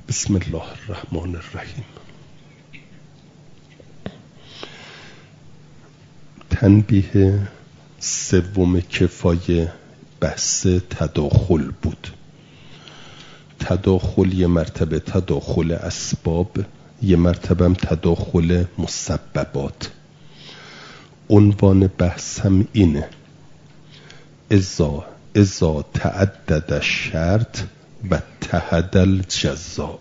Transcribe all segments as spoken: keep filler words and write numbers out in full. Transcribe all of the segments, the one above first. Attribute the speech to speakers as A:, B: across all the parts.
A: بسم الله الرحمن الرحیم. تنبیه سوم کفایه بحث تداخل بود. تداخل یه مرتبه تداخل اسباب، یه مرتبه هم تداخل مسببات. عنوان بحث هم اینه: اذا اذا تعدد الشرط و اتحد الجزاء.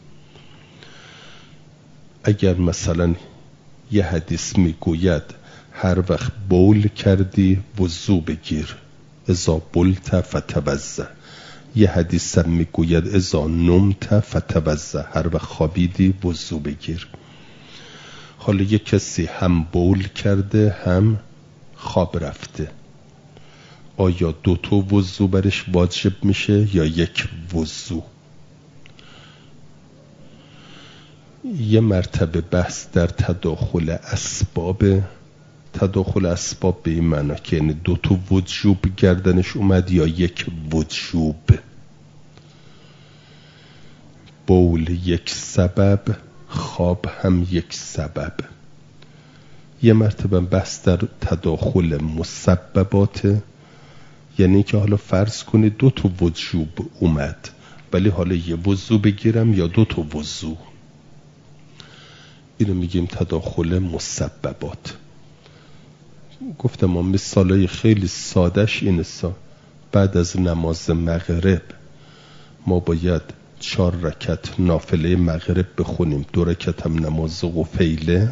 A: اگر مثلا یه حدیث میگوید هر وقت بول کردی وضو بگیر، اذا بولت فتوضا. یه حدیث هم میگوید اذا نمت فتوضا، هر وقت خوابیدی وضو بگیر. حالا یه کسی هم بول کرده هم خواب رفته، آیا دو تا وضو برش واجب میشه یا یک وضو؟ یه مرتبه بحث در تداخل اسباب. تداخل اسباب به این معنا که یعنی دو تا وجوب گردنش اومد یا یک وجوب. بول یک سبب، خواب هم یک سبب. یه مرتبه بحث در تداخل مسببات، یعنی که حالا فرض کنید دو تا وجوب اومد ولی حالا یه وضو بگیرم یا دو تا وضو. اینو میگیم تداخل مسببات. گفتم ما مثالای خیلی سادش اینه. بعد از نماز مغرب ما باید چهار رکعت نافله مغرب بخونیم، دو رکعت هم نماز قفیله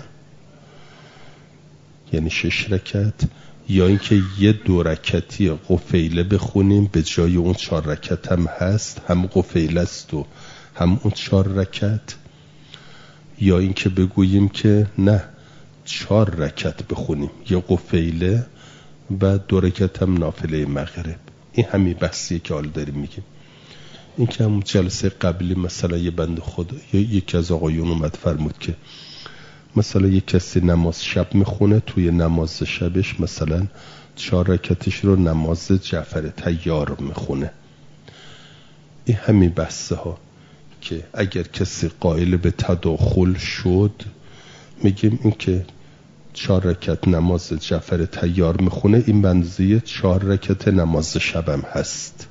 A: یعنی شش رکعت، یا اینکه یه دو رکعتی قفیله بخونیم به جای اون چهار رکعت هم هست، هم قفیله است و هم اون چهار رکعت، یا اینکه بگوییم که نه چهار رکعت بخونیم یه قفیله و دو رکعت هم نافله مغرب. این همین بحثیه که حال داریم میگیم. این که هم جلسه قبلی مثلا یه بند خدا یا یکی از آقایون اومد فرمود که مثلا یک کسی نماز شب میخونه، توی نماز شبش مثلا چهار رکعتش رو نماز جعفر طیار میخونه. این همین بحثه ها که اگر کسی قائل به تداخل شد میگیم این که چهار رکعت نماز جعفر طیار میخونه این بنزیه چهار رکعت نماز شبم هست.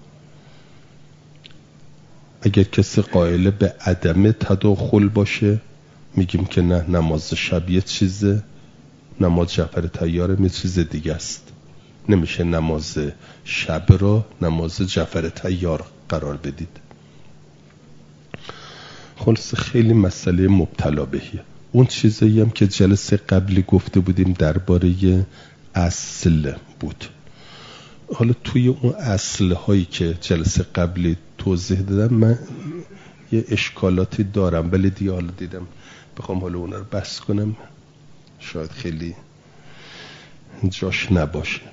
A: اگر کسی قائل به عدم تداخل باشه میگیم که نه، نماز شب یه چیزه، نماز جعفر طیار یه چیز دیگه است. نمیشه نماز شب را نماز جعفر طیار قرار بدید. خلاص خیلی مسئله مبتلا بهیه. اون چیزایی هم که جلسه قبلی گفته بودیم درباره اصل بود. حالا توی اون اصل هایی که جلسه قبلی توضیح دادم من یه اشکالاتی دارم، ولی دیگه حالا دیدم بخوام حالا اونا رو بحث کنم شاید خیلی جاش نباشه.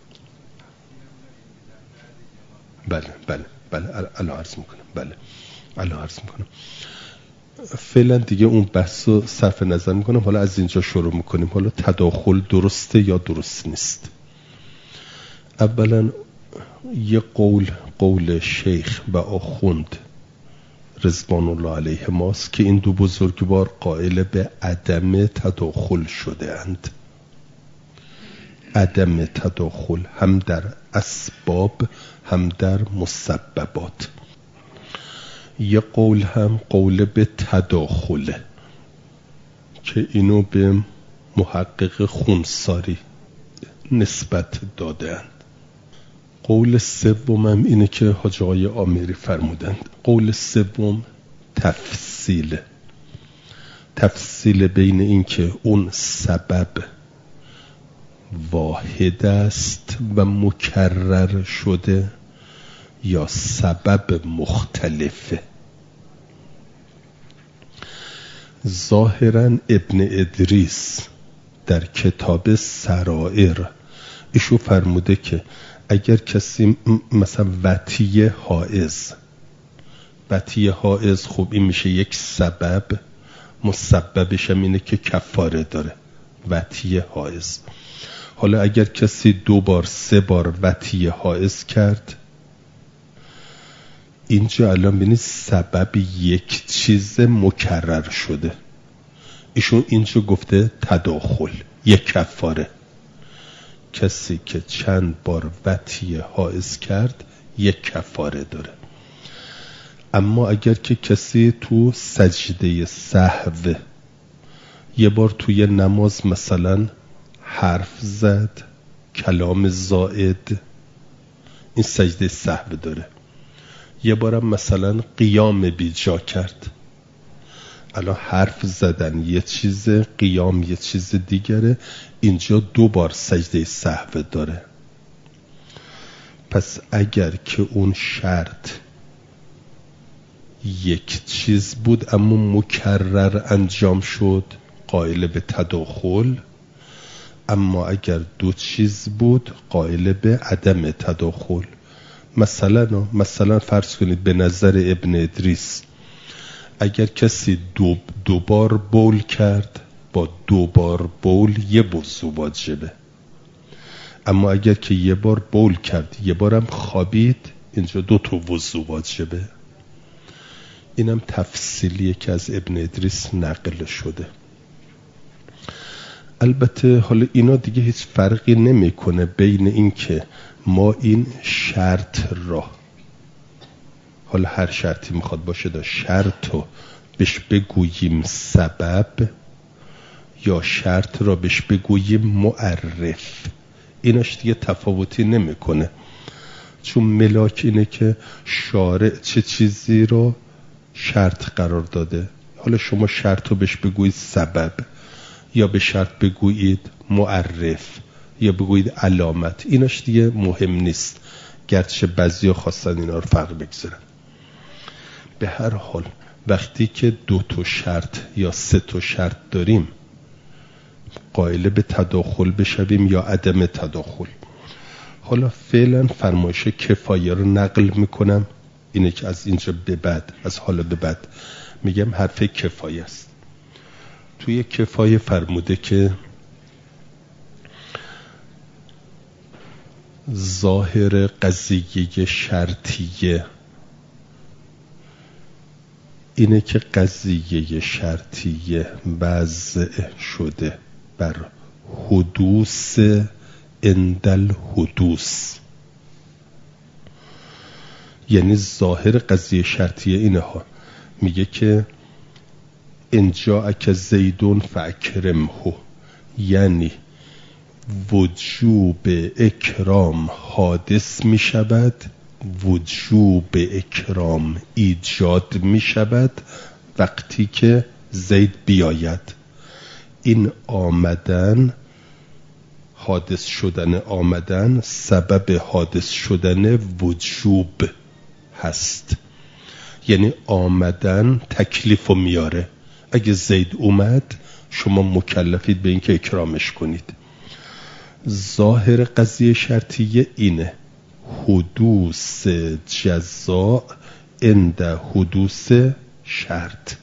A: بله بله بله الان عرض میکنم. بله الان عرض میکنم. فعلا دیگه اون بحث رو صرف نظر میکنم. حالا از اینجا شروع میکنیم. حالا تداخل درسته یا درست نیست؟ اولا یه قول قول شیخ و آخوند رضوان الله علیه ماست که این دو بزرگوار قائل به عدم تداخل شده اند. عدم تداخل هم در اسباب هم در مسببات. یه قول هم قول به تداخله که اینو به محقق خونساری نسبت دادند. قول سوم هم اینه که حاج آقای آمیری فرمودند. قول سوم تفصیل تفصیل بین این که اون سبب واحد است و مکرر شده یا سبب مختلفه. ظاهرا ابن ادریس در کتاب سرائر ایشو فرموده که اگر کسی مثلا وطیه حائز وطیه حائز خب این میشه یک سبب، مسببش هم اینه که کفاره داره وطیه حائز. حالا اگر کسی دو بار سه بار وطیه حائز کرد اینجا الان ببینید سبب یک چیز مکرر شده. ایشون اینجا گفته تداخل، یک کفاره. کسی که چند بار وطیه حائز کرد یک کفاره داره. اما اگر که کسی تو سجده سهو یه بار توی نماز مثلا حرف زد، کلام زائد، این سجده سهو داره. یه بارم مثلا قیام بیجا کرد. الان حرف زدن یه چیز، قیام یه چیز دیگره. اینجا دو بار سجده سهو داره. پس اگر که اون شرط یک چیز بود اما مکرر انجام شد قائل به تداخل، اما اگر دو چیز بود قائل به عدم تداخل. مثلا مثلا فرض کنید به نظر ابن ادریس اگر کسی دو, دو بار بول کرد، با دو بار بول یه وضو واجبه. اما اگر که یه بار بول کرد یه بارم خوابید، اینجا دو تا وضو واجبه. اینم تفصیلیه که از ابن ادریس نقل شده. البته حالا اینا دیگه هیچ فرقی نمیکنه بین این که ما این شرط را، حالا هر شرطی میخواد باشه، دا شرط رو بهش بگوییم سبب یا شرط را بهش بگوییم معرف. ایناش دیگه تفاوتی نمیکنه، چون ملاک اینه که شارع چه چیزی رو شرط قرار داده. حالا شما شرط رو بهش بگویید سبب یا به شرط بگویید معرف یا بگویید علامت، ایناش دیگه مهم نیست، گرچه بعضیا خواستن اینا رو فرق بگذارن. به هر حال وقتی که دو تا شرط یا سه تا شرط داریم قائل به تداخل بشویم یا عدم تداخل. حالا فعلا فرمایش کفایه رو نقل میکنم، اینه که از اینجا به بعد، از حالا به بعد میگم حرف کفایه است. توی کفایه فرموده که ظاهر قضیه شرطیه اینه که قضیه شرطیه وضع شده بر حدوث اندل حدوث. یعنی ظاهر قضیه شرطیه اینه ها، میگه که اینجا اک زیدون فاکرمه، یعنی وجوب اکرام حادث می شود، وجوب اکرام ایجاد می شود وقتی که زید بیاید. این آمدن، حادث شدن آمدن سبب حادث شدن وجوب هست. یعنی آمدن تکلیف رو میاره. اگه زید اومد شما مکلفید به این که اکرامش کنید. ظاهر قضیه شرطیه اینه، حدوث جزاء عند حدوث شرط.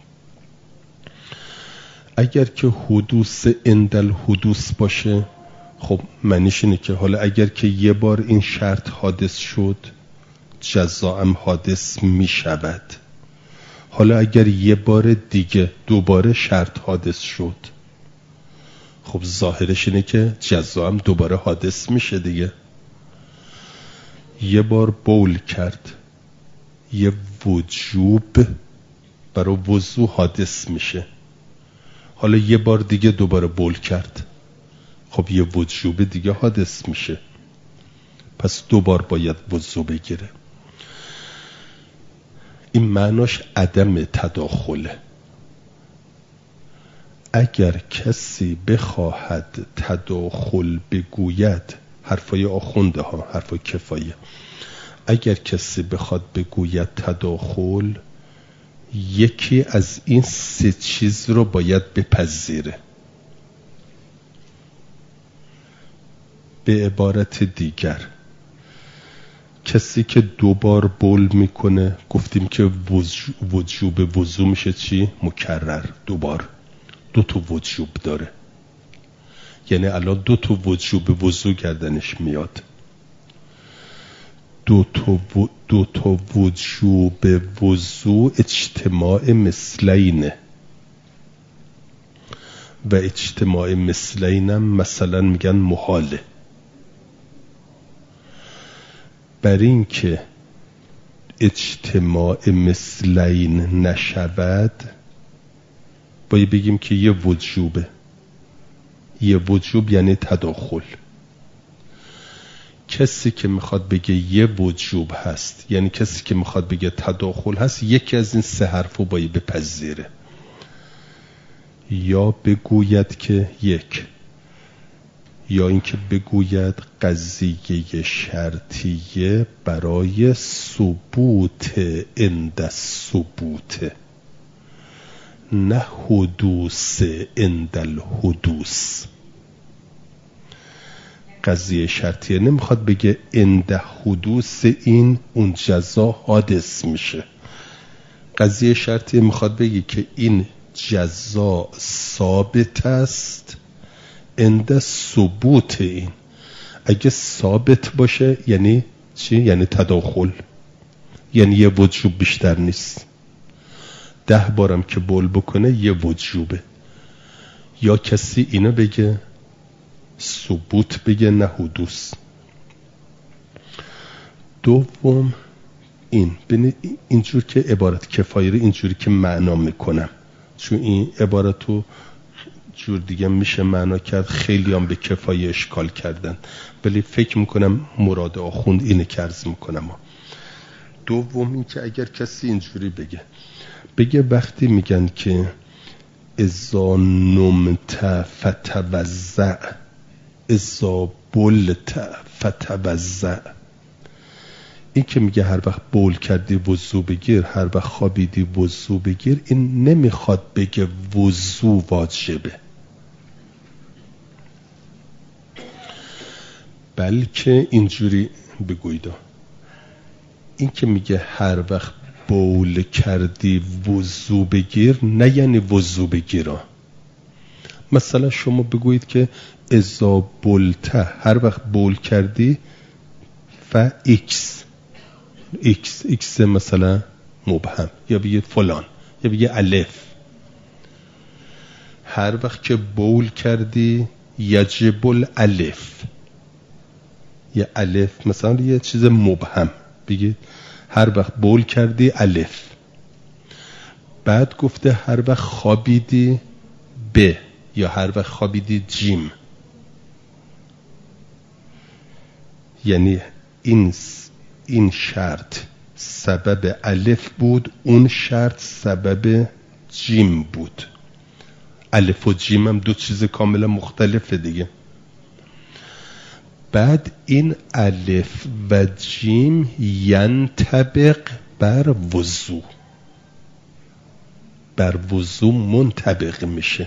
A: اگر که حدوث عند الحدوث باشه، خب معنیش اینه که حالا اگر که یه بار این شرط حادث شد جزاء هم حادث می شود. حالا اگر یه بار دیگه دوباره شرط حادث شد، خب ظاهرش اینه که جزا هم دوباره حادث میشه دیگه. یه بار بول کرد، یه وجوب برای وضو حادث میشه. حالا یه بار دیگه دوباره بول کرد، خب یه وجوب دیگه حادث میشه. پس دوبار باید وضو بگیره. این معناش عدم تداخله. اگر کسی بخواهد تداخل بگوید، حرفای آخونده ها، حرفای کفایه، اگر کسی بخواد بگوید تداخل، یکی از این سه چیز رو باید بپذیره. به عبارت دیگر، کسی که دوبار بول میکنه، گفتیم که وجوب وضو میشه چی؟ مکرر، دوبار، دو تا وجوب داره. یعنی الان دو تا وجوب وضو گردنش میاد. دو تا دو تا وجوب وضوع اجتماع مثلینه و اجتماع مثلینم مثلا میگن محاله. بر این که اجتماع مثلین نشود باید بگیم که یه وجوبه. یه وجوب یعنی تداخل. کسی که میخواد بگه یه وجوب هست، یعنی کسی که میخواد بگه تداخل هست، یکی از این سه حرفو باید بپذیره. یا بگوید که یک، یا اینکه بگوید قضیه شرطیه برای ثبوت عند ثبوت، نه حدوث عند الحدوث. قضیه شرطیه نمیخواد بگه عند حدوث این اون جزا حادث میشه. قضیه شرطیه میخواد بگه که این جزا ثابت است عند ثبوت این. اگه ثابت باشه یعنی چی؟ یعنی تداخل، یعنی یه وجوب بیشتر نیست. ده بارم که بول بکنه یه وجوبه. یا کسی اینو بگه ثبوت بگه نه حدوث. دوم این ببین اینجور که عبارت کفایه رو اینجوری که معنا میکنم، چون این عبارت رو جور دیگه میشه معنا کرد، خیلی هم به کفایه اشکال کردن، ولی فکر میکنم مراد آخوند اینه که عرض میکنم. دوم این که اگر کسی اینجوری بگه بگه وقتی میگن که اذا نمت فتوضع، اذا بلت فتوضع، این که میگه هر وقت بول کردی وضو بگیر، هر وقت خوابیدی وضو بگیر، این نمیخواد بگه وضو واجبه، بلکه اینجوری بگویدا، این که میگه هر وقت بول کردی وضو بگیر نه یعنی وضو بگیرا. مثلا شما بگویید که اذا بولت، هر وقت بول کردی ف ایکس ایکس ایکس مثلا مبهم، یا بگید فلان، یا بگید الف. هر وقت که بول کردی یجب الالف، یا الف مثلا یه چیز مبهم، بگید هر وقت بول کردی الف. بعد گفته هر وقت خوابیدی ب، یا هر وقت خوابیدی جیم. یعنی این این شرط سبب الف بود، اون شرط سبب جیم بود. الف و جیم هم دو چیز کاملا مختلفه دیگه. بعد این الف و جیم ینطبق بر وضو، بر وضو منطبق میشه.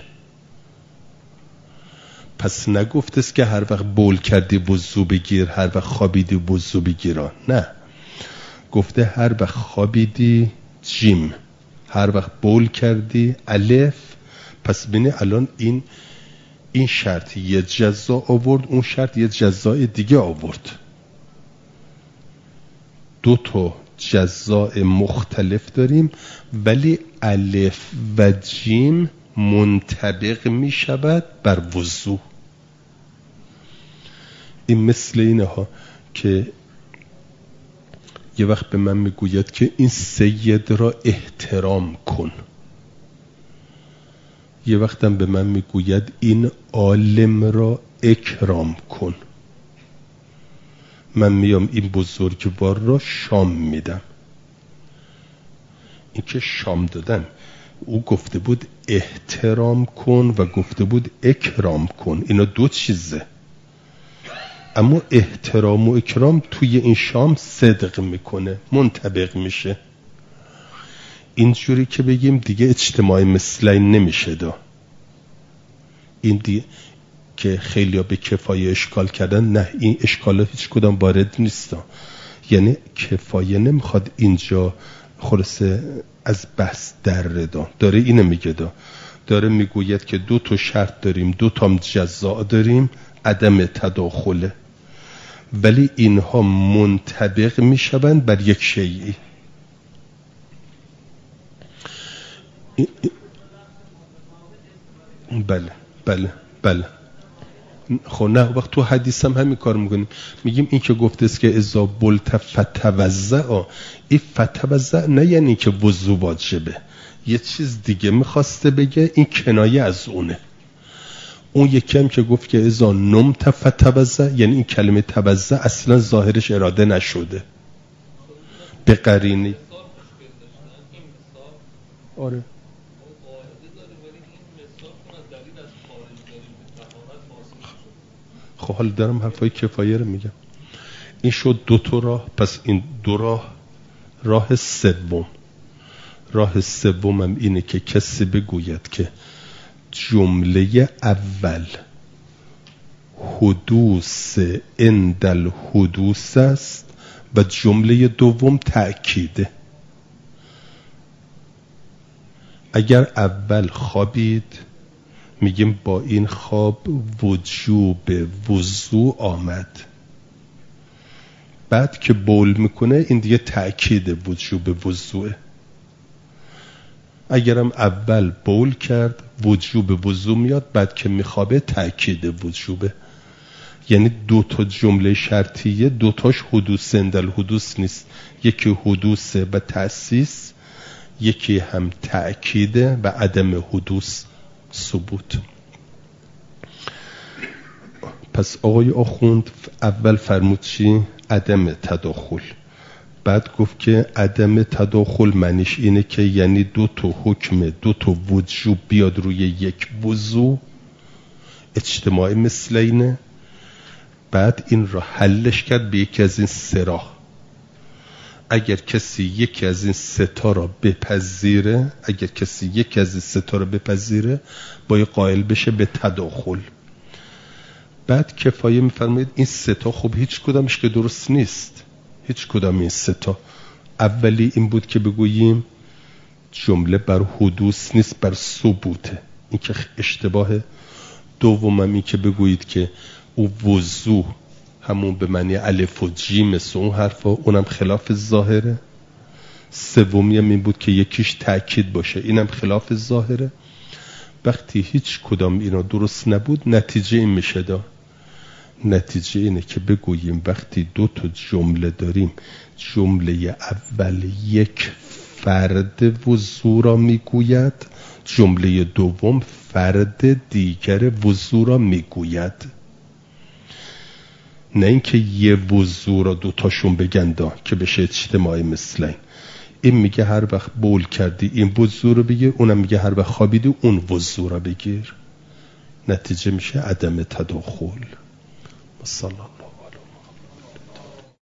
A: پس نگفته است که هر وقت بول کردی وضو بگیر، هر وقت خوابیدی وضو بگیران، نه، گفته هر وقت خوابیدی جیم، هر وقت بول کردی الف. پس بینی الان این این شرط یه جزا آورد، اون شرط یه جزای دیگه آورد. دو تا جزای مختلف داریم، ولی الف و جیم منطبق می شود بر وضو. این مثل اینه ها که یه وقت به من میگوید که این سید را احترام کن، یه وقتم به من میگوید این عالم را اکرام کن. من میام این بزرگوار را شام میدم. این که شام دادن، او گفته بود احترام کن و گفته بود اکرام کن، اینا دو چیزه. اما احترام و اکرام توی این شام صدق میکنه، منطبق میشه. اینجوری که بگیم دیگه اجتماع مثلین نمیشه دا. این دی که خیلی ها به کفایه اشکال کردن، نه، این اشکالات هیچ کدام وارد نیست. یعنی کفایه نمیخواد اینجا خلاصه از بحث در دا، داره اینو میگه دا، داره میگوید که دو تا شرط داریم، دو تا جزا داریم، عدم تداخله. ولی اینها منطبق میشوند بر یک شیئی. بله بله بله. خب نه وقت تو حدیث هم همین کار میکنیم، میگیم این که گفته است که اذا بلت فتوضع، این فتوضع نه یعنی که وضو واجبه، یه چیز دیگه میخواسته بگه، این کنایه از اونه. اون یکی هم که گفت که اذا نمت فتوضع، یعنی این کلمه توضع اصلا ظاهرش اراده نشده به قرینه. آره خب حالا دارم حرفای کفایه رو میگم. این شد دو تا راه. پس این دو راه، راه سوم، راه سوم هم اینه که کسی بگوید که جمله اول حدوث عند الحدوث است و جمله دوم تأکیده. اگر اول خوابید میگیم با این خواب وجوب وضو آمد، بعد که بول میکنه این دیگه تأکید وجوب وضوه. اگرم اول بول کرد وجوب وضو میاد، بعد که میخوابه تأکید وجوبه. یعنی دو تا جمله شرطیه، دو تاش حدوث عند الحدوث نیست، یکی حدوث و تأسیس، یکی هم تأکیده و عدم حدوث ثبوت. پس آقای آخوند اول فرمود چی؟ عدم تداخل. بعد گفت که عدم تداخل معنیش اینه که یعنی دو تا حکم، دو تا وجوب بیاد روی یک وضو، اجتماع مثل اینه. بعد این را حلش کرد به یکی از این سه راه. اگر کسی یکی از این سه تا را بپذیره، اگر کسی یکی از این سه تا را بپذیره باید قائل بشه به تداخل. بعد کفایه میفرماید این سه تا خب هیچ کدامش که درست نیست، هیچ کدام این سه تا. اولی این بود که بگوییم جمله بر حدوث نیست، بر ثبوته، این که اشتباه. دومم این که بگویید که او وضو همون به معنی الف و جیم مثل اون حرفا، اونم خلاف ظاهره. سومی هم این بود که یکیش تأکید باشه، اینم خلاف ظاهره. وقتی هیچ کدام اینا درست نبود نتیجه این میشه دا. نتیجه اینه که بگوییم وقتی دو تا جمله داریم، جمله اول یک فرد وضو را میگوید، جمله دوم فرد دیگر وضو را میگوید. نه اینکه یه وضو را دوتاشون بگندا که بشه اجتماعی مثل این. این میگه هر وقت بول کردی این وضو رو بگیر، اونم میگه هر وقت خوابیدی اون وضو رو بگیر. نتیجه میشه عدم تداخل. صلی الله